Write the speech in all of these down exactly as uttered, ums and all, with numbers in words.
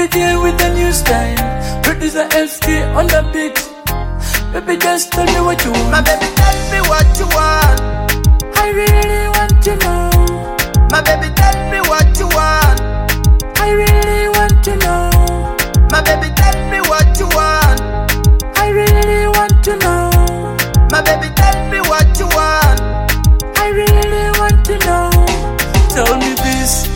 it here with a new style. Producer S K on the beat. Baby, just tell me what you want. My baby, tell me what you want. I really want to know. My baby, tell me what you want. I really want to know. My baby, tell me what you want. I really want to know. My baby, tell me what you want. I really want to know. Tell me this,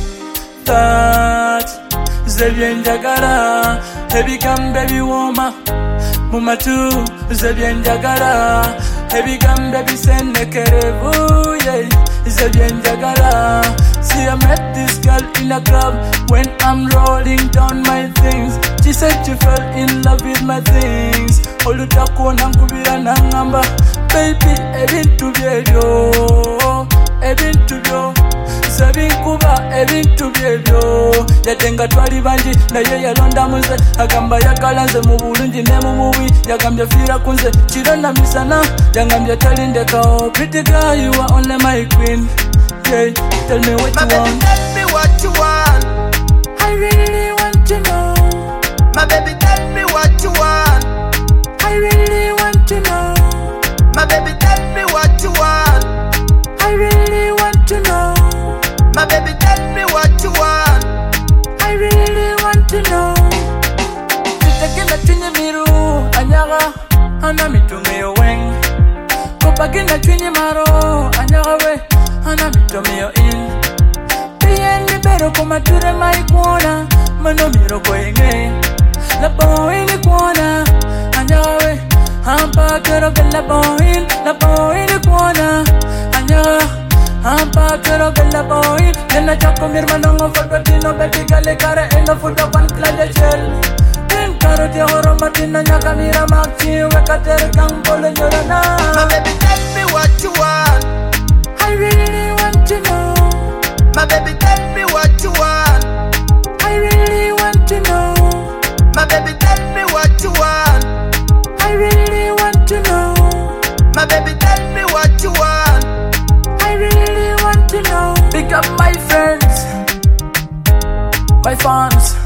that. Zebien Jagara, heavy come baby woman. Muma too, Zebien Jagara, heavy come baby send the kerebu, yeah. Zebien Jagara. See, I met this girl in a club when I'm rolling down my things. She said she fell in love with my things. Olutako nankubira nangamba, baby, ebintu byebyo, ebintu byo. Sabinkuba ebintu byebyo. Yatenga twali banji naye yalonda muze. Agamba yakala nze mu bulungi ne mu bubi. Yagambye fiira kunze kironna misana. Yagambye talindekao. Pretty girl, you are only my queen. Yeah, tell me what My you baby, want. tell me what you want. I really want to know. My baby, tell me what you want. I really want to know. My baby, tell me what you want. I really want to know. My baby, tell me what you want. I really want to know. Sitakina chini miru anyaga ana mitume yo weng. Kopagina chini maro anyaga we ana mitume yo in. Bien libero kuma ture mai kuona mano miro koenge. La boy ni kuona anyaga we hampa kero ke la boy la boy ni kuona anyaga. Hampa quiero que la voy. Llena ya con mi hermano no fue platino. Baby gale cara en la futa pan playa shell. En caro te ahorro matina ya camira maxi. Weka tere campo le llorana. My baby, tell me what you want. I really want to know. My baby, tell me what you want. I really want to know. My baby, tell me what you want. I really want to know. My baby, tell me what you want. I really want to know. Pick up my friends, my fans.